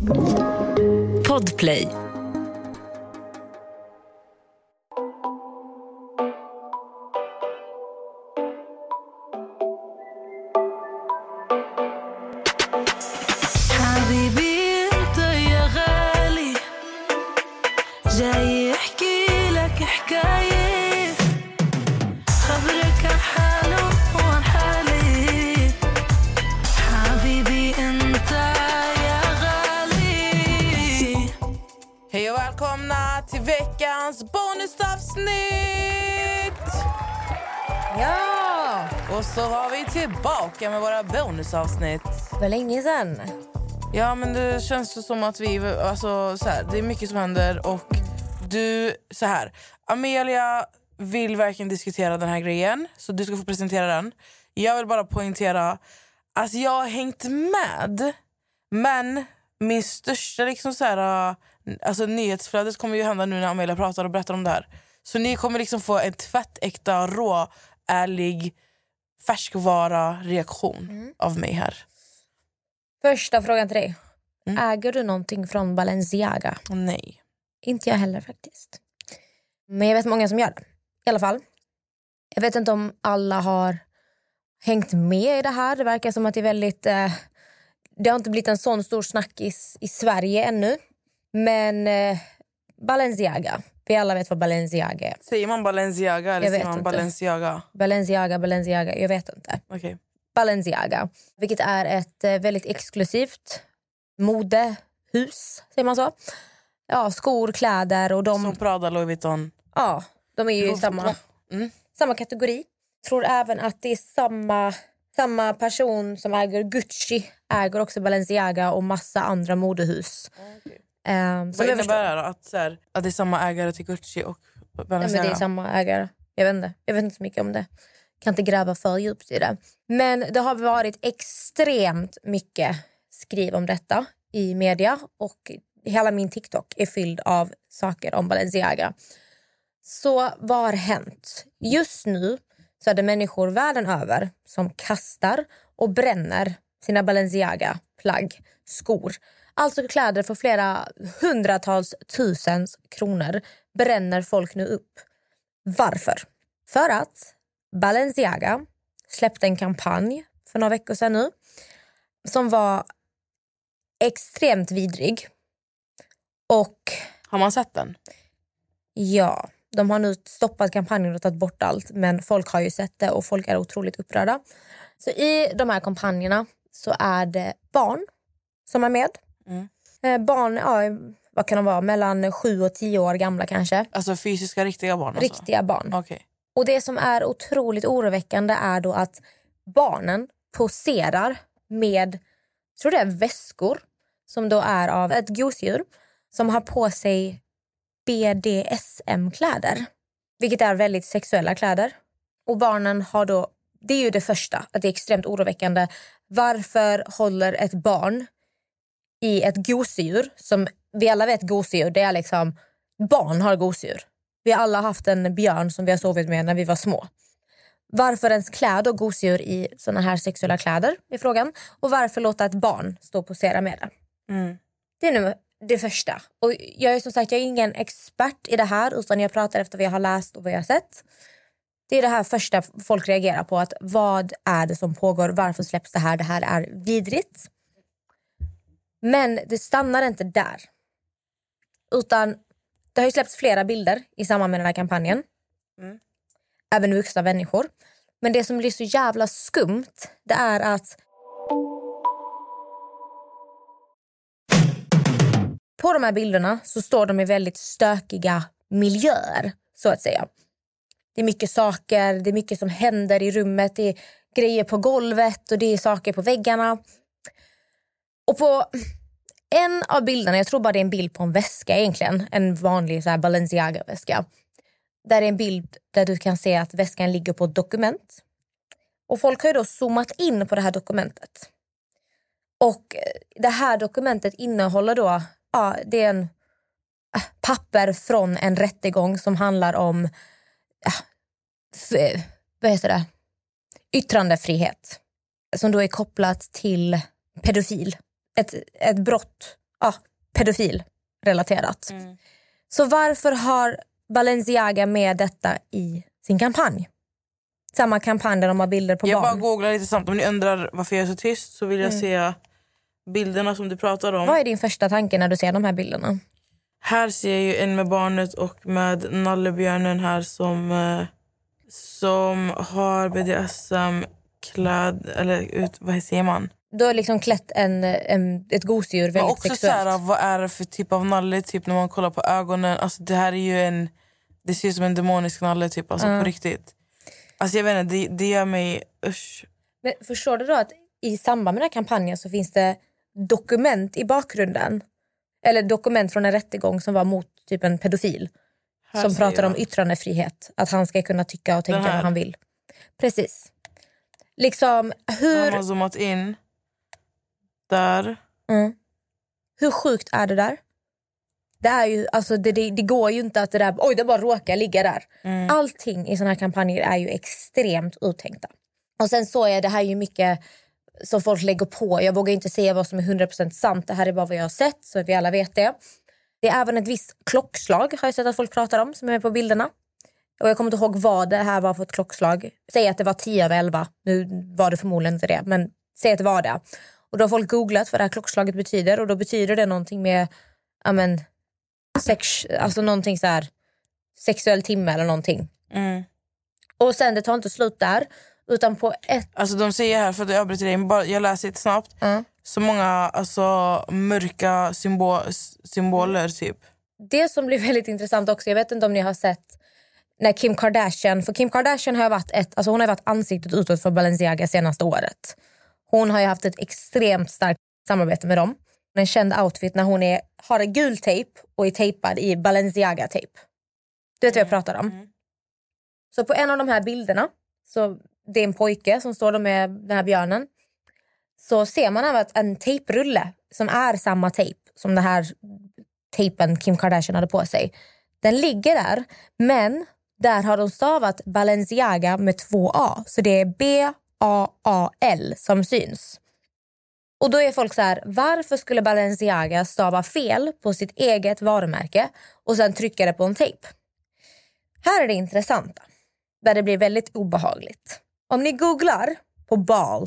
Podplay. Hej och välkomna till veckans bonusavsnitt! Ja! Och så var vi tillbaka med våra bonusavsnitt. Det var länge sedan. Ja, men det känns som att vi... Alltså, så här, det är mycket som händer och du... Så här, Amelia vill verkligen diskutera den här grejen. Så du ska få presentera den. Jag vill bara poängtera att jag har hängt med. Men min största liksom så här... Alltså nyhetsflödet kommer ju hända nu när Amelia pratar och berättar om det här. Så ni kommer liksom få en tvättäkta, rå, ärlig, färskvara-reaktion av mig här. Första frågan till dig. Äger du någonting från Balenciaga? Nej. Inte jag heller faktiskt. Men jag vet många som gör det. I alla fall. Jag vet inte om alla har hängt med i det här. Det verkar som att det är väldigt... det har inte blivit en sån stor snackis i Sverige ännu. Men Balenciaga. Vi alla vet vad Balenciaga är. Säger man Balenciaga eller säger man inte. Balenciaga? Balenciaga. Jag vet inte. Okay. Balenciaga. Vilket är ett väldigt exklusivt modehus. Säger man så? Ja, skor, kläder och de... Som Prada, Louis Vuitton. Ja, de är ju i samma kategori. Jag tror även att det är samma person som äger Gucci äger också Balenciaga och massa andra modehus. Okay. Vad innebär det? Att det är samma ägare till Gucci och Balenciaga? Ja, men det är samma ägare. Jag vet inte så mycket om det. Kan inte gräva för djupt i det. Men det har varit extremt mycket skriv om detta i media. Och hela min TikTok är fylld av saker om Balenciaga. Så vad har hänt? Just nu så är det människor världen över som kastar och bränner sina Balenciaga-plagg, skor. Alltså kläder för flera hundratals tusens kronor bränner folk nu upp. Varför? För att Balenciaga släppte en kampanj för några veckor sedan nu som var extremt vidrig. Och har man sett den? Ja, de har nu stoppat kampanjen och tagit bort allt. Men folk har ju sett det och folk är otroligt upprörda. Så i de här kampanjerna så är det barn som är med. Barn, ja, vad kan de vara? Mellan 7 och 10 år gamla kanske. Alltså fysiska, riktiga barn? Alltså. Riktiga barn. Okay. Och det som är otroligt oroväckande är då att barnen poserar med, jag tror det är väskor som då är av ett gosedjur som har på sig BDSM-kläder. Vilket är väldigt sexuella kläder. Och barnen har då, det är ju det första, att det är extremt oroväckande. Varför håller ett barn i ett gosedjur, som vi alla vet gosedjur, det är liksom, barn har gosedjur. Vi har alla haft en björn som vi har sovit med när vi var små. Varför ens klä då gosedjur i såna här sexuella kläder är frågan. Och varför låta ett barn stå och posera med det? Det är nu det första. Och jag är som sagt, jag är ingen expert i det här, utan jag pratar efter vad jag har läst och vad jag har sett. Det är det här första folk reagerar på, att vad är det som pågår? Varför släpps det här? Det här är vidrigt. Men det stannar inte där. Utan det har ju släppts flera bilder i samband med den här kampanjen. Även vuxna människor. Men det som blir så jävla skumt, det är att på de här bilderna så står de i väldigt stökiga miljöer, så att säga. Det är mycket saker, det är mycket som händer i rummet. Det är grejer på golvet och det är saker på väggarna. Och på en av bilderna, jag tror bara det är en bild på en väska egentligen. En vanlig så här Balenciaga-väska. Där är en bild där du kan se att väskan ligger på ett dokument. Och folk har ju då zoomat in på det här dokumentet. Och det här dokumentet innehåller då, ja, det är en papper från en rättegång som handlar om, vad heter det? Yttrandefrihet. Som då är kopplat till pedofil. Ett brott pedofil-relaterat. Så varför har Balenciaga med detta i sin kampanj? Samma kampanj där de har bilder på barn. Jag bara googlar lite snabbt. Om ni undrar varför jag är så tyst så vill jag se bilderna som du pratar om. Vad är din första tanke när du ser de här bilderna? Här ser jag ju en med barnet och med nallebjörnen här som har BDSM-klädd, eller vad säger man? Du har liksom klätt ett gosedjur väldigt också sexuellt. Såhär, vad är det för typ av nalle? Typ när man kollar på ögonen. Alltså det här är ju det ser ut som en demonisk nalle typ. Alltså på riktigt. Alltså jag vet inte, det gör mig usch. Men förstår du då att i samband med den här kampanjen så finns det dokument i bakgrunden? Eller dokument från en rättegång som var mot typ en pedofil. Här som pratar om jag. Yttrandefrihet. Att han ska kunna tycka och tänka vad han vill. Precis. Liksom hur... De har zoomat in. Där. Hur sjukt är det där? Det är ju, alltså det går ju inte att det där, oj det bara råkar ligga där. Allting i såna här kampanjer är ju extremt uttänkta. Och sen så är det här ju mycket som folk lägger på. Jag vågar inte säga vad som är 100% sant. Det här är bara vad jag har sett, så vi alla vet det. Det är även ett visst klockslag har jag sett att folk pratar om som är med på bilderna. Och jag kommer inte ihåg vad det här var för ett klockslag. Säg att det var 10:11. Nu var det förmodligen inte det, men säg att det var det. Och då har folk googlat vad det här klockslaget betyder. Och då betyder det någonting med alltså någonting så här sexuell timme eller någonting. Och sen det tar inte slut där, utan på ett... Alltså de säger här, för att jag avbryter dig, jag läser lite snabbt. Så många alltså mörka symboler typ. Det som blir väldigt intressant också, jag vet inte om ni har sett när Kim Kardashian, för Kim Kardashian har varit hon har varit ansiktet utåt för Balenciaga senaste året. Hon har ju haft ett extremt starkt samarbete med dem. En känd outfit när hon har en gul tejp och är tejpad i Balenciaga-tejp. Du vet vad jag pratar om. Så på en av de här bilderna, så det är en pojke som står med den här björnen. Så ser man även en tejprulle som är samma tejp som den här tejpen Kim Kardashian hade på sig. Den ligger där, men där har de stavat Balenciaga med 2 A. Så det är B-A-A-L som syns. Och då är folk så här, varför skulle Balenciaga stava fel på sitt eget varumärke och sen trycka det på en tejp? Här är det intressanta, där det blir väldigt obehagligt. Om ni googlar på Baal,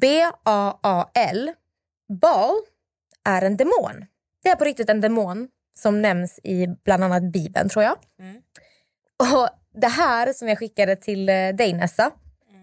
B-A-A-L, Baal är en demon. Det är på riktigt en demon som nämns i bland annat Bibeln, tror jag. Och det här som jag skickade till dig, Nessa,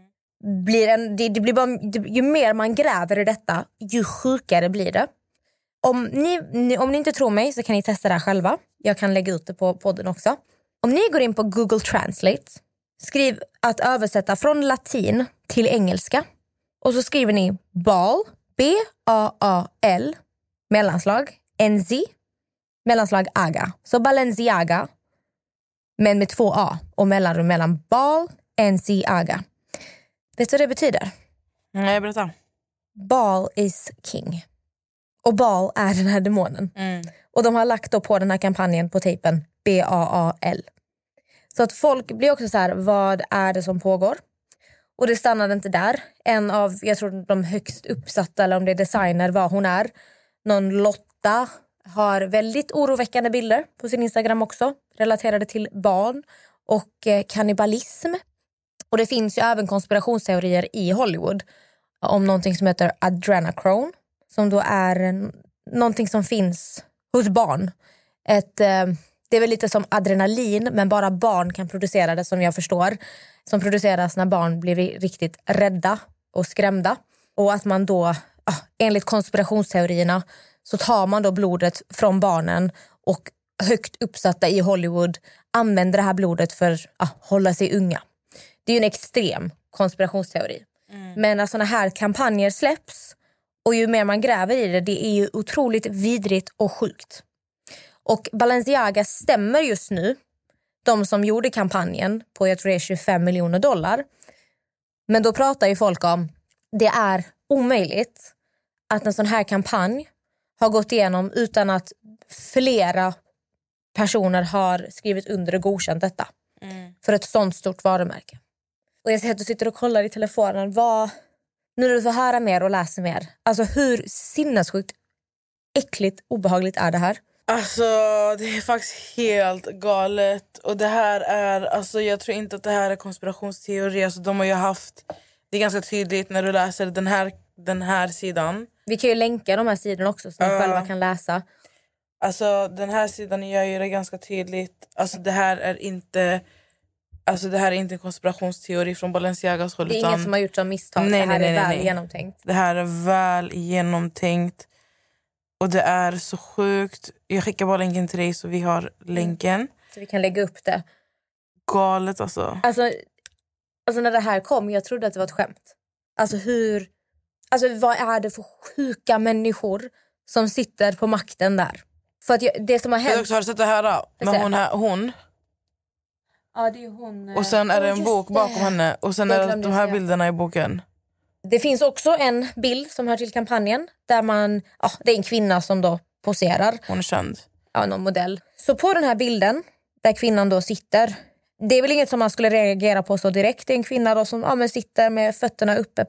det blir bara, ju mer man gräver i detta, ju sjukare blir det. Om ni inte tror mig så kan ni testa det här själva. Jag kan lägga ut det på podden också. Om ni går in på Google Translate, skriv att översätta från latin till engelska. Och så skriver ni Baal, B-A-A-L, mellanslag, N-Z, mellanslag Aga. Så Balenciaga, men med 2 A och mellanrum mellan Baal, N-Z, Aga. Vet du vad det betyder? Nej, berätta. Baal is king. Och Baal är den här demonen. Och de har lagt då på den här kampanjen på tejpen B-A-A-L. Så att folk blir också så här, vad är det som pågår? Och det stannade inte där. En av, jag tror de högst uppsatta, eller om det är designer, vad hon är. Någon Lotta har väldigt oroväckande bilder på sin Instagram också. Relaterade till barn och kannibalism. Och det finns ju även konspirationsteorier i Hollywood om någonting som heter adrenochrome. Som då är någonting som finns hos barn. Det är väl lite som adrenalin, men bara barn kan producera det, som jag förstår. Som produceras när barn blir riktigt rädda och skrämda. Och att man då, enligt konspirationsteorierna, så tar man då blodet från barnen och högt uppsatta i Hollywood använder det här blodet för att hålla sig unga. Det är ju en extrem konspirationsteori. Men när såna här kampanjer släpps och ju mer man gräver i det, det är ju otroligt vidrigt och sjukt. Och Balenciaga stämmer just nu de som gjorde kampanjen på, jag tror det är $25 miljoner. Men då pratar ju folk om, det är omöjligt att en sån här kampanj har gått igenom utan att flera personer har skrivit under och godkänt detta. För ett sånt stort varumärke. Och jag ser att du sitter och kollar i telefonen. Nu när du får höra mer och läsa mer. Alltså hur sinnessjukt äckligt obehagligt är det här? Alltså det är faktiskt helt galet. Och det här är, alltså jag tror inte att det här är konspirationsteori. Alltså de har ju haft, det är ganska tydligt när du läser den här sidan. Vi kan ju länka de här sidorna också så ni själva kan läsa. Alltså den här sidan gör ju det ganska tydligt. Alltså det här är inte en konspirationsteori från Balenciagas håll. Det är ingen som har gjort som misstag. Nej, det här är väl nej. genomtänkt. Det här är väl genomtänkt. Och det är så sjukt. Jag skickar bara länken till dig så vi har länken. Så vi kan lägga upp det. Galet alltså. Alltså när det här kom, jag trodde att det var ett skämt. Alltså vad är det för sjuka människor som sitter på makten där? För att det som har hänt... Har du sett det här då? Men hon. Ja, det är hon. Och sen är det en bok bakom henne. Och sen är det de här bilderna i boken. Det finns också en bild som hör till kampanjen. Där det är en kvinna som då poserar. Hon är känd. Ja, någon modell. Så på den här bilden, där kvinnan då sitter. Det är väl inget som man skulle reagera på så direkt. Det är en kvinna då som sitter med fötterna uppe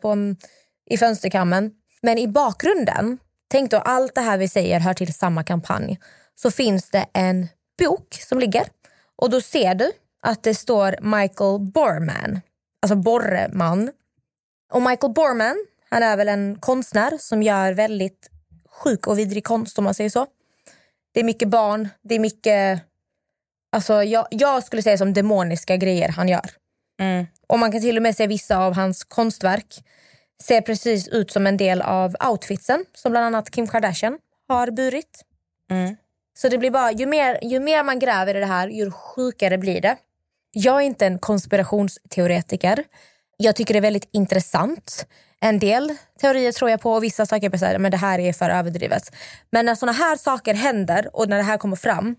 i fönsterkammen. Men i bakgrunden, tänk då allt det här vi säger hör till samma kampanj. Så finns det en bok som ligger. Och då ser du att det står Michael Borman. Alltså Borreman. Och Michael Borman, han är väl en konstnär som gör väldigt sjuk och vidrig konst om man säger så. Det är mycket barn, det är mycket... Alltså jag skulle säga som demoniska grejer han gör. Mm. Och man kan till och med se vissa av hans konstverk ser precis ut som en del av outfitsen som bland annat Kim Kardashian har burit. Mm. Så det blir bara, ju mer man gräver i det här, ju sjukare blir det. Jag är inte en konspirationsteoretiker. Jag tycker det är väldigt intressant. En del teorier tror jag på och vissa saker jag säger, men det här är för överdrivet. Men när såna här saker händer och när det här kommer fram,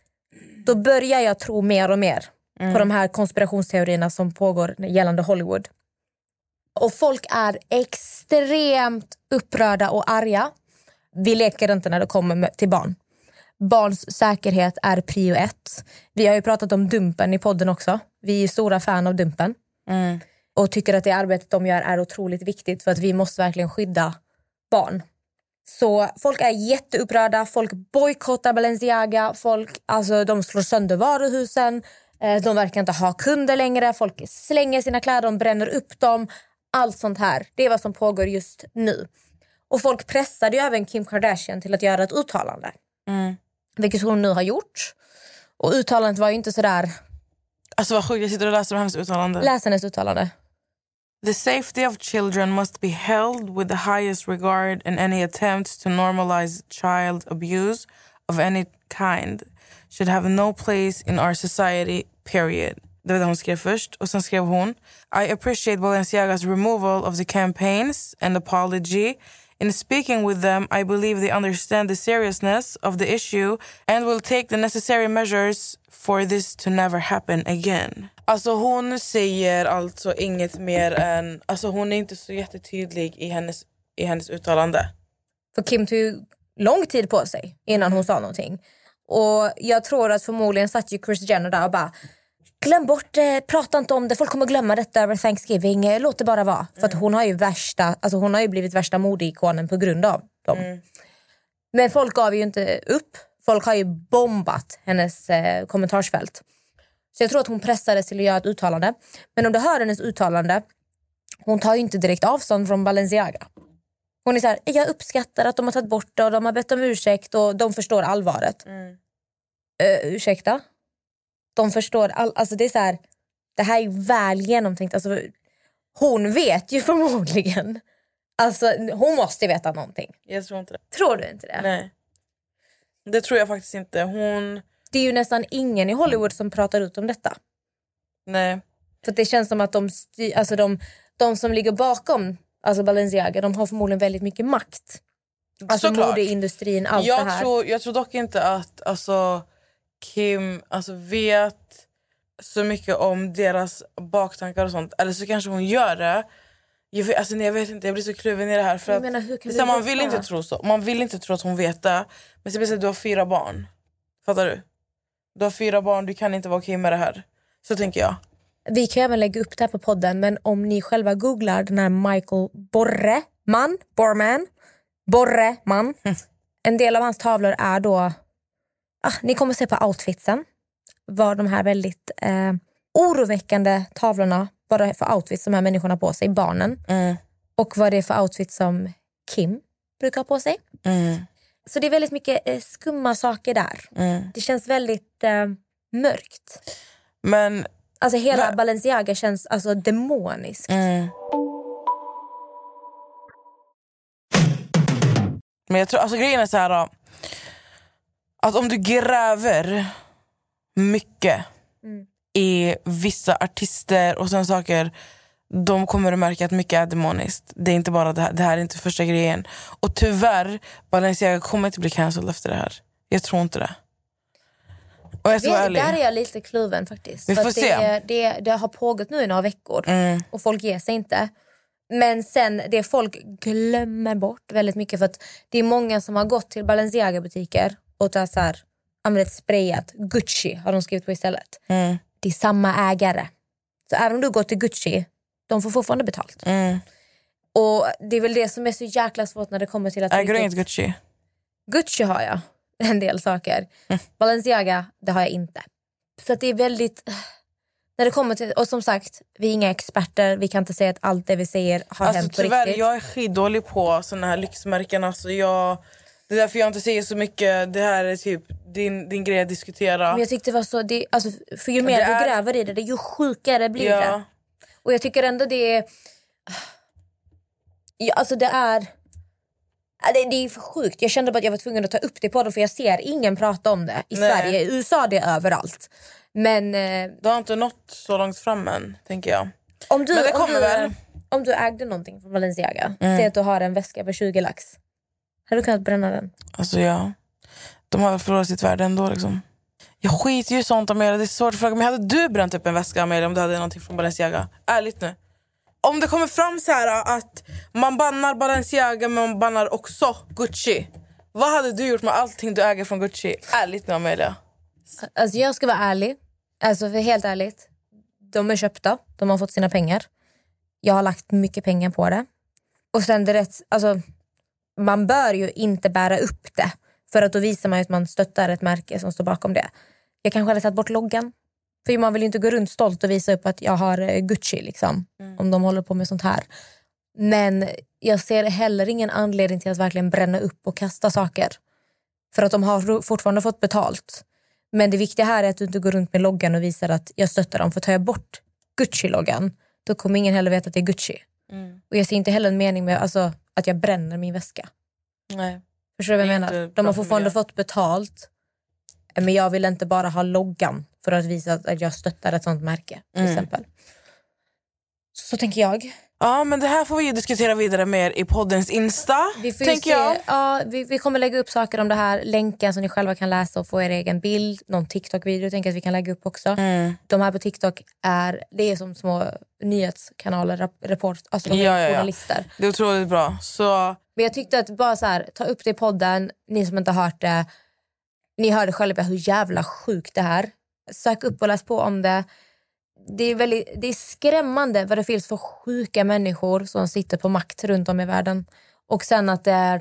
då börjar jag tro mer och mer på de här konspirationsteorierna som pågår gällande Hollywood. Och folk är extremt upprörda och arga. Vi leker inte när det kommer till barn. Barns säkerhet är prio 1. Vi har ju pratat om Dumpen i podden också. Vi är stora fan av Dumpen. Mm. Och tycker att det arbetet de gör är otroligt viktigt för att vi måste verkligen skydda barn. Så folk är jätteupprörda. Folk bojkottar Balenciaga. De slår sönder varuhusen. De verkar inte ha kunder längre. Folk slänger sina kläder, de bränner upp dem. Allt sånt här. Det är vad som pågår just nu. Och folk pressade ju även Kim Kardashian till att göra ett uttalande. Mm. Vilket hon nu har gjort. Och uttalandet var ju inte sådär... Alltså vad sjukt, jag sitter och läser hennes uttalande. Läs hennes uttalande. The safety of children must be held with the highest regard, and any attempts to normalize child abuse of any kind should have no place in our society, period. Det var det hon skrev först. Och sen skrev hon: I appreciate Balenciaga's removal of the campaigns and apology. In speaking with them, I believe they understand the seriousness of the issue and will take the necessary measures for this to never happen again. Alltså hon säger alltså inget mer än... Alltså hon är inte så jättetydlig i hennes uttalande. För Kim tog lång tid på sig innan hon sa någonting. Och jag tror att förmodligen satt ju Kris Jenner där och bara... Glöm bort det, prata inte om det. Folk kommer glömma detta över Thanksgiving. Låt det bara vara. För att hon har ju blivit värsta modeikonen på grund av dem. Mm. Men folk gav ju inte upp. Folk har ju bombat hennes kommentarsfält. Så jag tror att hon pressades till att göra ett uttalande. Men om du hör hennes uttalande, hon tar ju inte direkt avstånd från Balenciaga. Hon är så här: jag uppskattar att de har tagit bort det och de har bett om ursäkt och de förstår allvaret. Ursäkta? De förstår alltså det är så här, det här är väl genomtänkt. Alltså, hon vet ju förmodligen. Alltså hon måste veta någonting. Jag tror inte det. Tror du inte det? Nej. Det tror jag faktiskt inte. Det är ju nästan ingen i Hollywood som pratar ut om detta. Nej. För det känns som att de som ligger bakom alltså Balenciaga, de har förmodligen väldigt mycket makt. Alltså modeindustrin, allt det här. Jag tror dock inte att Kim vet så mycket om deras baktankar och sånt. Eller så kanske hon gör det. Jag vet inte, jag blir så kluven i det här. För att, man vill inte tro så. Man vill inte tro att hon vet det. Men så att du har 4 barn. Fattar du? Du har 4 barn, du kan inte vara okej med det här. Så tänker jag. Vi kan även lägga upp det här på podden. Men om ni själva googlar den här Michael Borreman En del av hans tavlor är då... ni kommer se på outfitsen. Vad de här väldigt oroväckande tavlorna, vad det är för outfits som de här människorna på sig, barnen. Och vad det är för outfits som Kim brukar ha på sig. Så det är väldigt mycket skumma saker där. Det känns väldigt mörkt. Men... Alltså hela Balenciaga känns alltså demoniskt. Men jag tror, alltså grejen är så här då, att om du gräver mycket i vissa artister och sådana saker, de kommer att märka att mycket är demoniskt. Det är inte bara det här är inte första grejen. Och tyvärr, Balenciaga kommer inte bli cancelled efter det här. Jag tror inte det. Och jag är ärlig. Där är jag lite kluven faktiskt. Vi får se. Det har pågått nu i några veckor. Och folk ger sig inte. Men sen det folk glömmer bort väldigt mycket, för att det är många som har gått till Balenciaga-butiker och tar så här, använt sprayat Gucci har de skrivit på istället. Det är samma ägare. Så även om du går till Gucci, de får fortfarande betalt. Och det är väl det som är så jäkla svårt när det kommer till att... Äger du inget Gucci? Gucci har jag en del saker. Balenciaga, det har jag inte. Så att det är väldigt... När det kommer till, och som sagt, vi är inga experter. Vi kan inte säga att allt det vi säger har hänt på tyvärr, riktigt. Jag är skitdålig på såna här lyxmärken. Alltså det är därför jag inte säger så mycket. Det här är typ din grej att diskutera. Men jag tyckte det var så... för ju mer du gräver i det, ju sjukare blir det. Och jag tycker ändå det är... Alltså det är... Det är för sjukt. Jag kände bara att jag var tvungen att ta upp det på dem, för jag ser ingen prata om det i Sverige. I USA det är överallt. Men du har inte nått så långt fram än, tänker jag. Men det kommer väl. Om du ägde någonting från Balenciaga, säg att du har en väska för 20 lax. Hade du kunnat bränna den? Alltså ja. De har väl förlorat sitt värde ändå liksom. Jag skiter ju sånt, Amelia. Det är svårt att fråga. Men hade du bränt upp en väska, Amelia, om du hade någonting från Balenciaga? Ärligt nu. Om det kommer fram så här att man bannar Balenciaga men man bannar också Gucci, vad hade du gjort med allting du äger från Gucci? Ärligt nu, Amelia. Alltså jag ska vara ärlig. Alltså för helt ärligt. De är köpta. De har fått sina pengar. Jag har lagt mycket pengar på det. Och sen det rätt, alltså man bör ju inte bära upp det, för att då visar man att man stöttar ett märke som står bakom det. Jag kanske hade tagit bort loggan. För man vill ju inte gå runt stolt och visa upp att jag har Gucci liksom. Om de håller på med sånt här. Men jag ser heller ingen anledning till att verkligen bränna upp och kasta saker. För att de har fortfarande fått betalt. Men det viktiga här är att du inte går runt med loggan och visar att jag stöttar dem. För tar jag bort Gucci-loggan, då kommer ingen heller veta att det är Gucci. Och jag ser inte heller en mening med att jag bränner min väska. Nej. Förstår du vad jag menar? De har fortfarande fått betalt. Men jag vill inte bara ha loggan för att visa att jag stöttar ett sånt märke, till exempel. Så tänker jag. Ja, men det här får vi ju diskutera vidare mer i poddens Insta, tänker jag. Ja, vi kommer lägga upp saker om det här. Länken som ni själva kan läsa och få er egen bild. Någon TikTok-video tänker jag att vi kan lägga upp också. De här på TikTok det är som små nyhetskanaler, alltså de är journalister. Det är otroligt bra. Men jag tyckte att bara så här, ta upp det i podden. Ni som inte har hört det, ni hörde själva hur jävla sjukt det här. Sök upp och läs på om det. Det är skrämmande vad det finns för sjuka människor som sitter på makt runt om i världen. Och sen att det är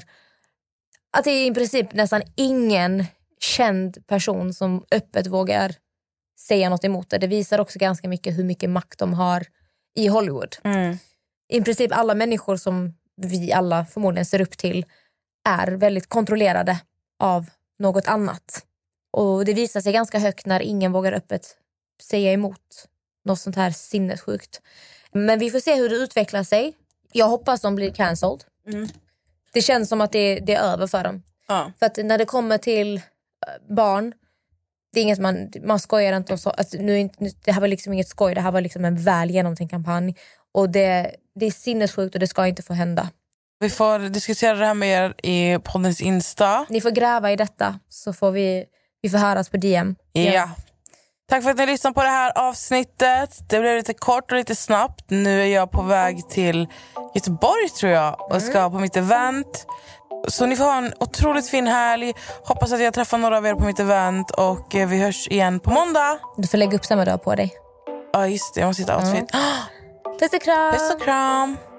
i princip nästan ingen känd person som öppet vågar säga något emot det. Det visar också ganska mycket hur mycket makt de har i Hollywood. I princip alla människor som vi alla förmodligen ser upp till är väldigt kontrollerade av något annat. Och det visar sig ganska högt när ingen vågar öppet säga emot något sånt här sinnessjukt. Men vi får se hur det utvecklar sig. Jag hoppas de blir cancelled. Det känns som att det är över för dem. För att när det kommer till barn, det är inget man skojar inte och så. Alltså, det här var liksom inget skoj. Det här var liksom en väl genomtänkt kampanj. Och det är sinnessjukt och det ska inte få hända. Vi får diskutera det här med er i poddens Insta. Ni får gräva i detta, så får vi får höras på DM. Ja. Tack för att ni lyssnade på det här avsnittet. Det blev lite kort och lite snabbt. Nu är jag på väg till Göteborg, tror jag, och ska på mitt event. Så ni får ha en otroligt fin helg. Hoppas att jag träffar några av er på mitt event. Och vi hörs igen på måndag. Du får lägga upp samma dag på dig. Ja, just det. Jag måste hitta outfit. Puss och kram. Puss och kram.